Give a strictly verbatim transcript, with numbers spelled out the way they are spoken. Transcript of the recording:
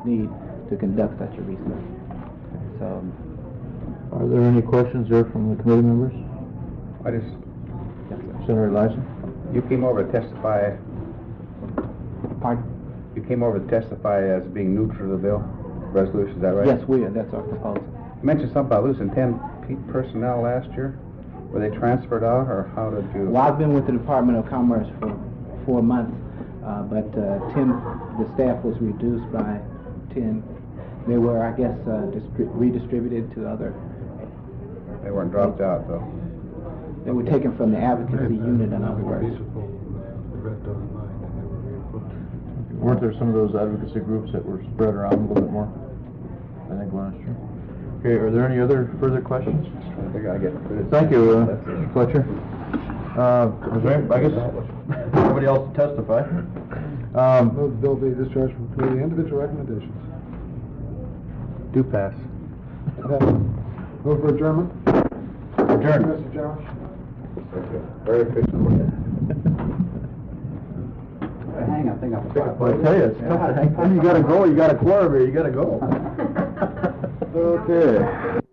need to conduct such a research. So, are there any questions there from the committee members? I just, yes, sir. Senator Lyson? you came over to testify, Pardon? you came over to testify as being neutral to the bill resolution, is that right? Yes, we are. That's our proposal. You mentioned something about losing ten pe- personnel last year. Were they transferred out, or how did you? Well, I've been with the Department of Commerce for four months, uh, but uh, ten, the staff was reduced by ten. They were, I guess, uh, distri redistributed to other. They weren't dropped out, though. They were taken from the advocacy unit, in other words. Weren't there some of those advocacy groups that were spread around a little bit more, I think, last year? Okay, are there any other further questions? I think I get rid of Thank you, uh, Mister Fletcher. Uh, is there, I guess, nobody else to testify. Um, Move the bill be discharged from committee. Individual recommendations. do pass. Move for adjournment. Adjourn. Mister Jones. Very efficient. Hang on, I think I'm. I tell you, it's tough to hang. You gotta go, you gotta quorum here, you gotta go. Okay.